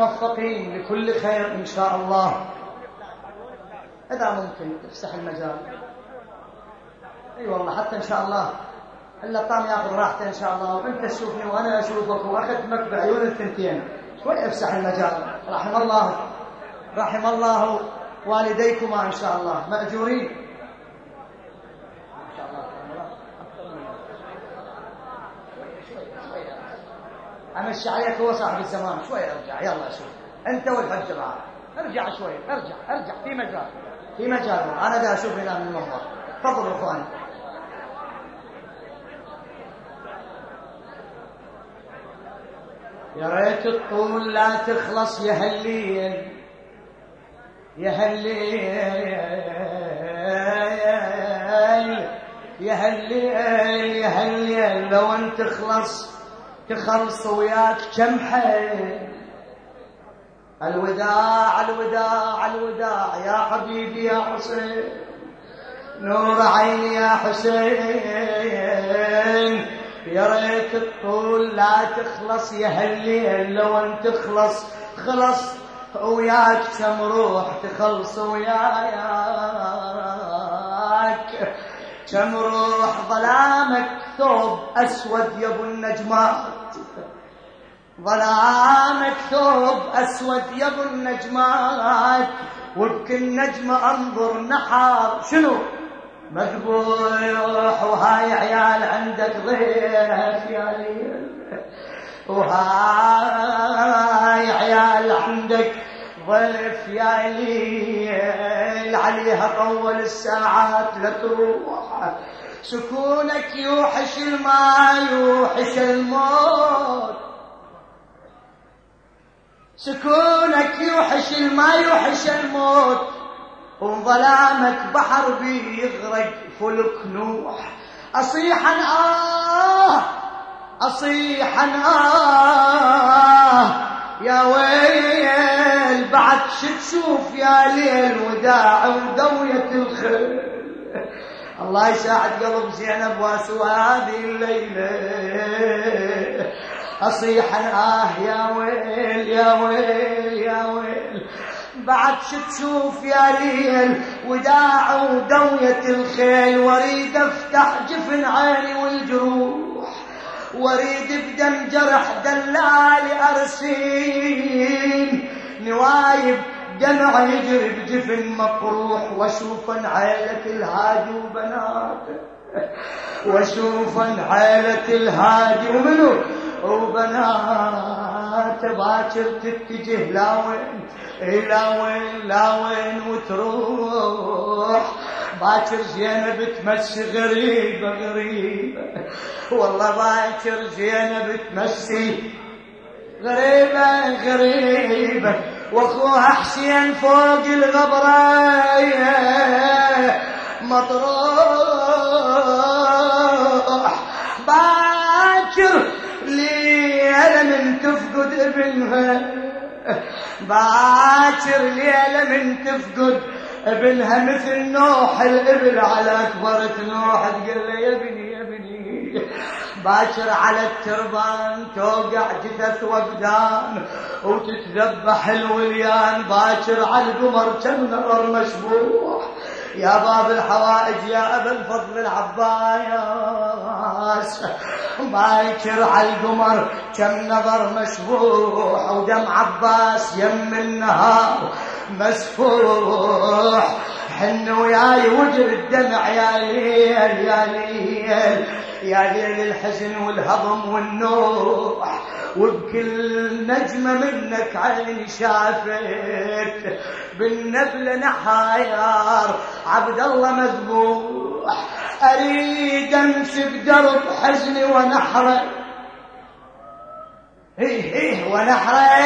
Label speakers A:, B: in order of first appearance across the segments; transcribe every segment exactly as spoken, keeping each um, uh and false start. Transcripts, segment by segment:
A: موفقين لكل خير إن شاء الله. إذا ممكن تفسح المجال. اي أيوة والله حتى ان شاء الله الا طام ياخذ راحته ان شاء الله، وانت تشوفني وانا اشوفك واخدمك بعيون الثنتين. شوي افسح المجال. رحم الله رحم الله والديكما ان شاء الله ماجورين ان شاء الله. امشي عليك، هو صاحب الزمان. شوي ارجع، يلا شوف انت والحج معك. ارجع شوي، ارجع ارجع في مجال في مجال انا دا اشوف هنا من المنظر. تفضلوا اخواني. يا ريت الطول لا تخلص يا هالليل يا هالليل يا هالليل يا هالليل، لو ان تخلص تخلص وياك كم حيل. الوداع الوداع الوداع يا حبيبي يا حسين، نور عيني يا حسين. يا ريت الطول لا تخلص يا هالليل، لو ان تخلص خلص وياك كم روح تخلص وياك كم روح. ظلامك ثوب اسود يا ابو النجمات، ظلامك ثوب اسود يا ابو النجمات، وبكل نجمه انظر نحار شنو مذبوح. وهاي عيال عندك ضيف يا ليل، وهاي عيال عندك ضيف يا ليل، عليها طول الساعات لتروح. سكونك يوحش الماء يوحش الموت، سكونك يوحش الماء يوحش الموت، وظلامك بحر بيغرق فلك نوح. أصيحا آه أصيحا آه يا ويل، بعد شتشوف يا ليل وداع ودوية الخيل. الله يساعد قلب زينب واسوا هذه الليلة. أصيحا آه يا ويل يا ويل يا ويل، بعد شتشوف يا ليل وداع ودوية الخيل. واريد افتح جفن عيني والجروح، واريد بدم جرح دلالي ارسين، نوايب دمع يجري بجفن مقروح. واشوفن عيلة الهادي وبناته، واشوفن عيلة الهادي ومنو وبنات. باكر تتجه لا وين لا وين لا وين وتروح. باكر زينب تمشي غريبة غريبة، والله باكر زينب تمشي غريبة غريبة. واخوها حسين فوق الغبراية مطروح. باكر ليلة من تفقد ابنها، باكر ليلة من تفقد ابنها مثل نوح الابل على كبرة نوح. تقول له يا ابني يا ابني. باكر على التربان توقع جثث وابدان وتتذبح الوليان. باكر على القمر كم نظر مشبوح. يا باب الحوائج يا أبا الفضل العباس. باكر على القمر كم نظر مشبوح، ودم عباس يم النهار مسفوح. حن وياي وجر الدمع يا ليل يا ليل يا ليل، الحزن والهضم والنوح. وبكل نجمة منك عيني شافت، بالنبل نحاير عبد الله مذبوح. أريد أمشي بدرب حزني ونحره، هيه هيه ونحره.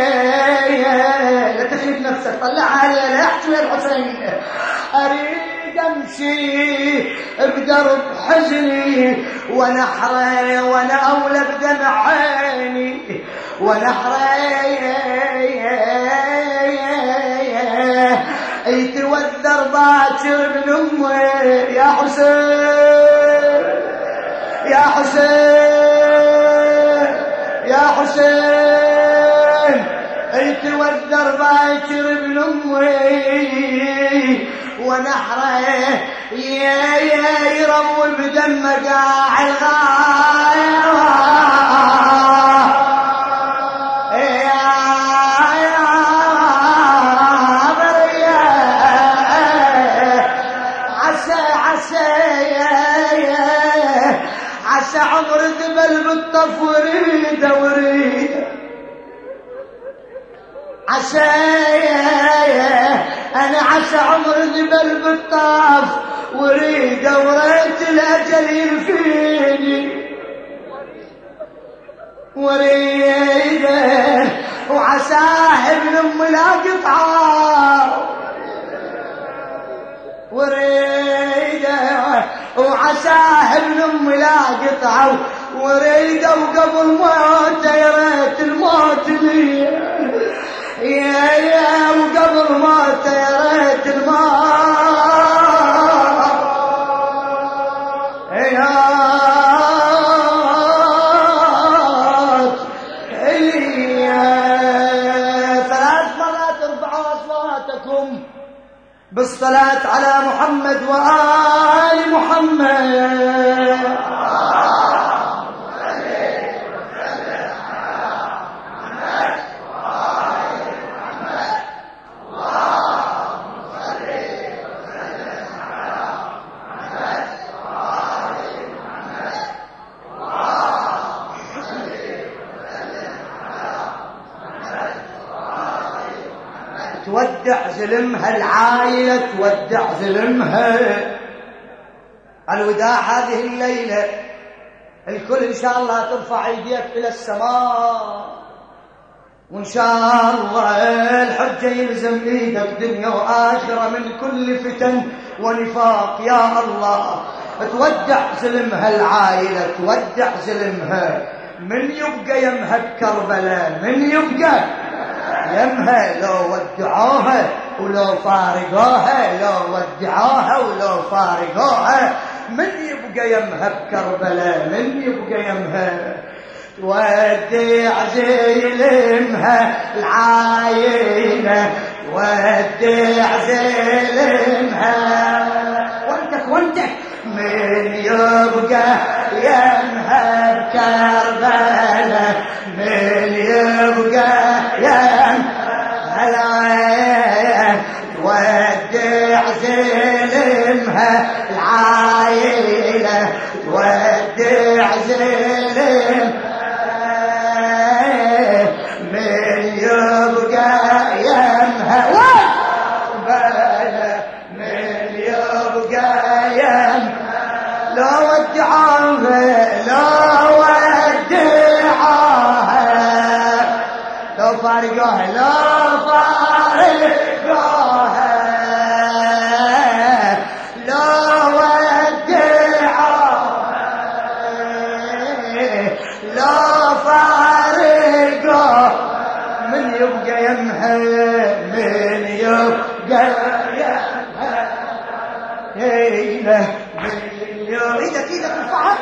A: لا تخيب نفسك، طلعها عليه لا يحكي يا الحسين. أريد أمشي بدرب حزني ونحره، وانا أولى بدمع عيني ونحره. يتوذر باكر من أمي يا حسين يا حسين يا حسين يتوذر باكر ابن امي ونحره يا يا يروي بدم قاع الغايه عمر ذبل بالطف وريده وريده عسى انا عسى عمر ذبل بالطف وريده وريت الاجل يلفيني وريده وعساه ابن ام لا قطعه وريده وعساه ابن ام لا قطعه وريده وقبل موته يا ريت الموت لي يا يا وقبل موته يا ريت الموت يا ثلاث مرات ارفعوا اصواتكم بالصلاة على محمد وآل محمد. تودع زلمها العائلة تودع زلمها الوداع هذه الليلة الكل إن شاء الله ترفع ايديك إلى السماء وإن شاء الله الحجة يلزم ايدك دنيا وآخرة من كل فتن ونفاق يا الله. تودع زلمها العائلة تودع زلمها من يبقى يمها بكربلاء من يبقى يمها لو ودعوها ولو فارقوها لو ودعوها ولو فارقوها من يبقى يمها بكربلاء من يبقى يمها تودع زلمها العاينة تودع زلمها وانتك وانتك من يبقى يمها بكربلاء من يبقى يمها تودع زلمها العايلة تودع زلمها من يبقى يمها من يبقى يمها لو ودعوها لو ودعوها لو فارقوها لو فارقوها لو ودعوها لو فارقوها من يبقى يمها من يبقى يمها ايده ايدك ايدك ارفعها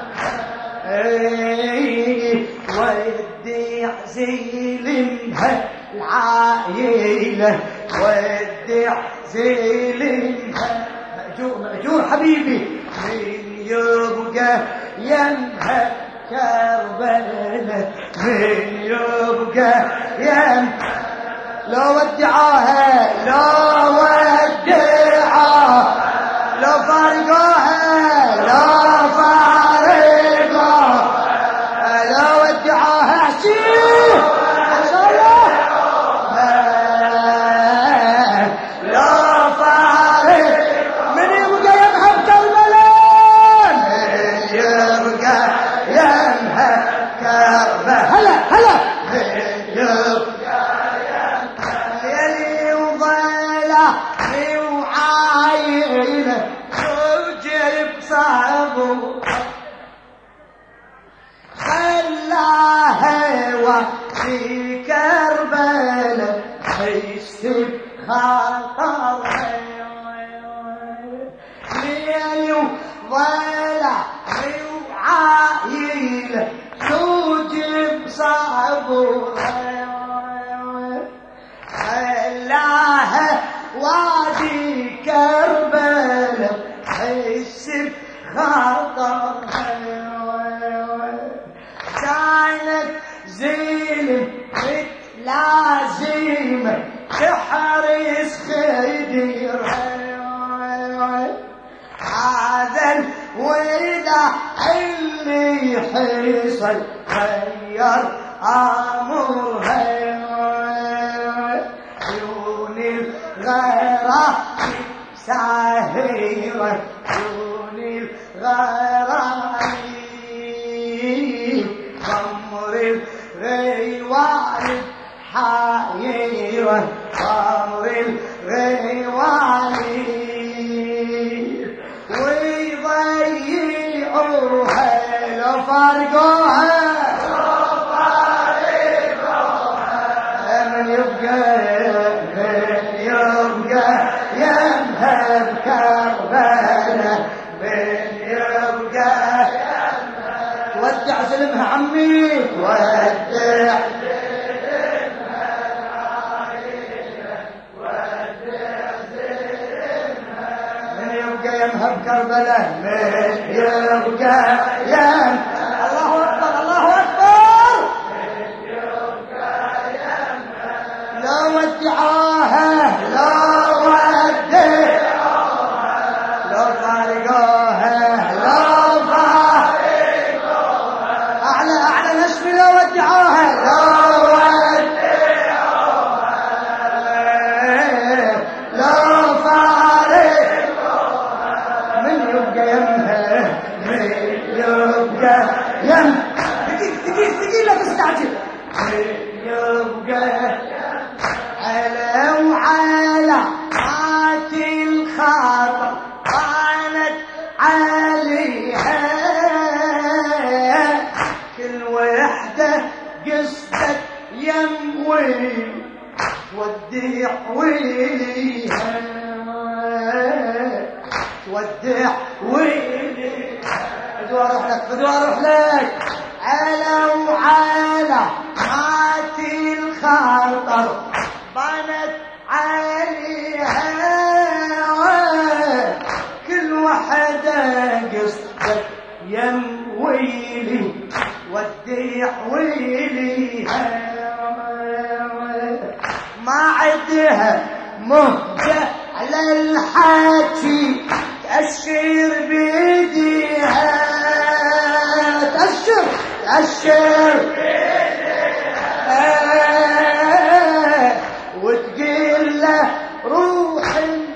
A: ودع زلمها العائلة ودع زلمها مأجور مأجور حبيبي من يبقى يمها كربلاء من يبقى يمها لو ودعوها لو ودعوها لو فارقوها لو فارقوها لو ودعوها عشير لو فارق من يبقى يمها بكربلاء من يبقى يمها كربلاء هلا هلا من يبقى يمها يلي وضيلة وعايلة وجيب صعبه خلاها وفي كربلاء حيسب خاطرها ليل وضيلة وعايلة توجب صعبها عازيمة تحرس خديرها هذا الوداع اللي حصل غير أمرها عيون الغرام ساهرة عيون الغرام خمر الغيوان حايرة خمر الغيوان ويضيعوها لو فارقوها لو فارقوها من يبقى من يبقى يمهد كربانة من يبقى ودع سلمها عمي ودع يمهب كربلاء من يبقى يم الله أكبر الله أكبر من يبقى يم لو ودعوها لو ودعوها لو فارقوها لو فارقوها أعلى أعلى نشمي لو ودعوها لو تودع ويليها تودع ويليها بدو اروح لك بدو اروح لك على وعلى ماتي الخطر بانت عليها كل وحدة قصدك يم ويلي ودع ويليها ما عدها مهجة على الحكي تأشر بيديها تأشر تأشر بيديها وتقول له روح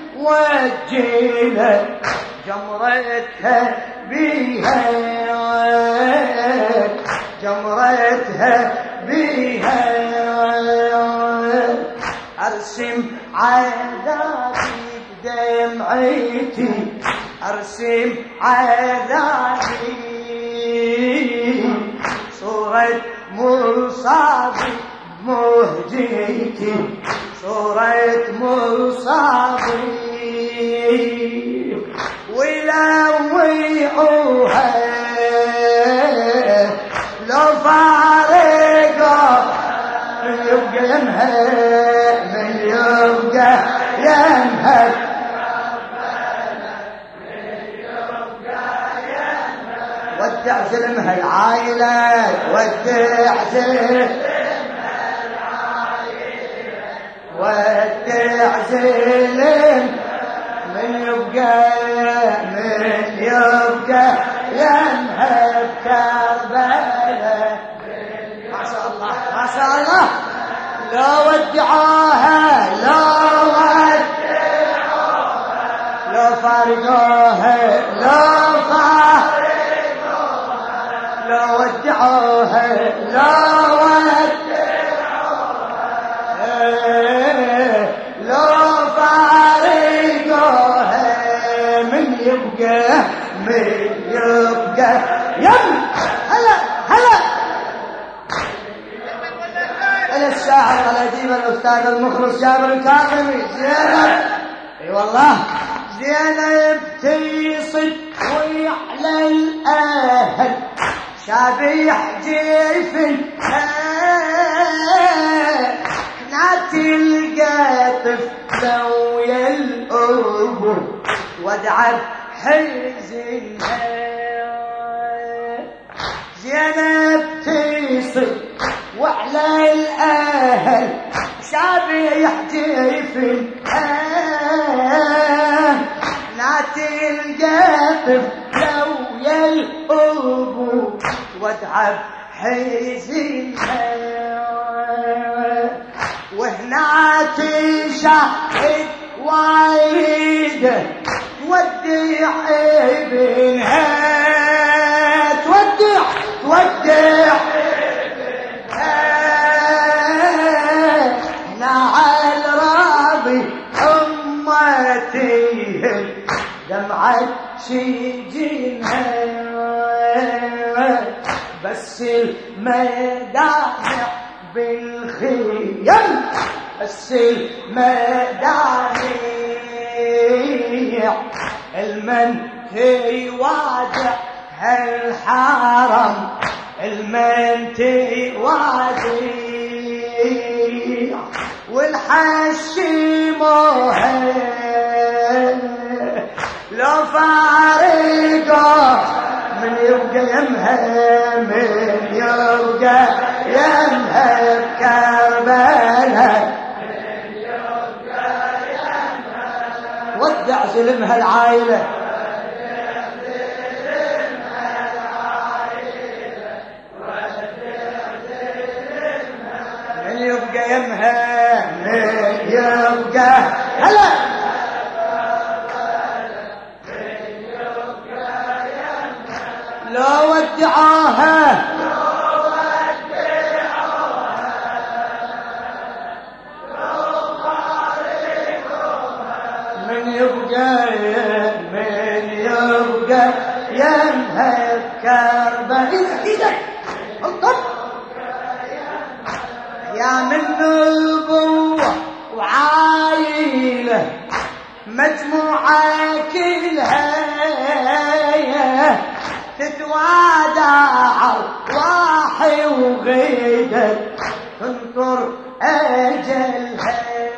A: وجيله جمرتها بيها جمرتها بيها أرسم عذابي بدمعتي أرسم عذابي صورة مصابي مهجتي صورة مصابي ولويعوها لو فارقوا يبقى يمهد من يبقى يمهد ودع سلمها العائلة ودع سلمها العائلة ودع سلم من يبقى من يبقى يمهد كربلاء ما شاء الله ما شاء الله لا ودعوها لا ودعوها لا فارقوها لا فارقوها لا ودعوها لا ودعوها لا فارقوها من يبقى من يبقى يم هلا هلا الشاعر الأديب الأستاذ المخلص جابر الكاظمي زينب اي والله زينب تصد ويعلى الأهل شابيح جيف كنات القاطف لو يلقرب وادعب حزنها زينب تصد وعلى الأهل شابيح جيفن ناتي القطف لو يلقبو واتعب حزنها وهنا تشاهد وايد تودع ابنها تودع تودع هنا على الراضي امتي دمعة شجينها بس المدامع بالخيم بس المدامع المن تيوادع هالحرم المن تيوادع والحشيمه لو فارقه من يبقى يمها من يبقى يمها بكربلاء من يبقى يمها ودع ظلمها العائلة من يبقى يمها من يبقى هلا لو ودعوها من يبقى من يبقى ينهب كربة ايدك انطب يا من البوة وعايلة مجموعة كلها تتوادع ارواحي وغيدك تنطر اجلها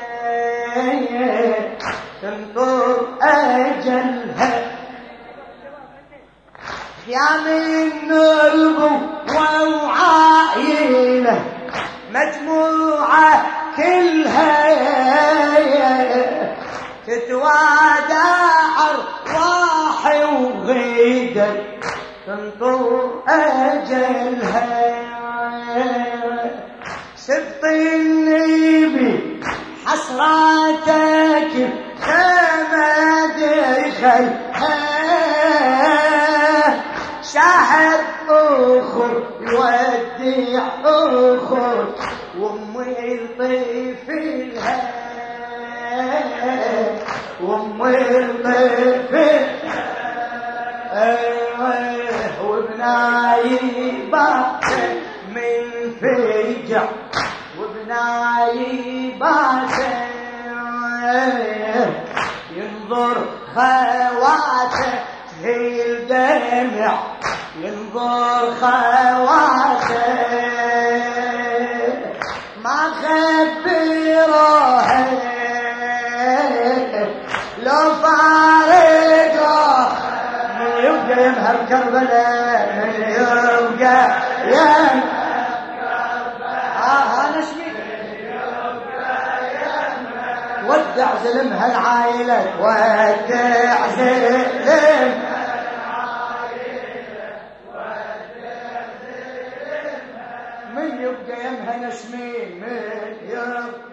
A: تنطر اجلها يا من البوة وعائلة مجموعة كلها تتوادع ارواحي وغيدك تنطر أجلها سبط النبي حسراتك كما دخلها شاهد أخر يودع أخر وأمي الطفلها وأمي الطفلها وبناي بات من فجع وبناي بات ينظر خواته في الدمع ينظر خواته ما خبروها لو فارقه يبقى يمهر كربلاء من يبقى يمهر كربلاء ها نشمي ودع ظلمها العائلة ودع ظلمها العائلة ودع ظلمها من يبقى يمهر نشمي من يبقى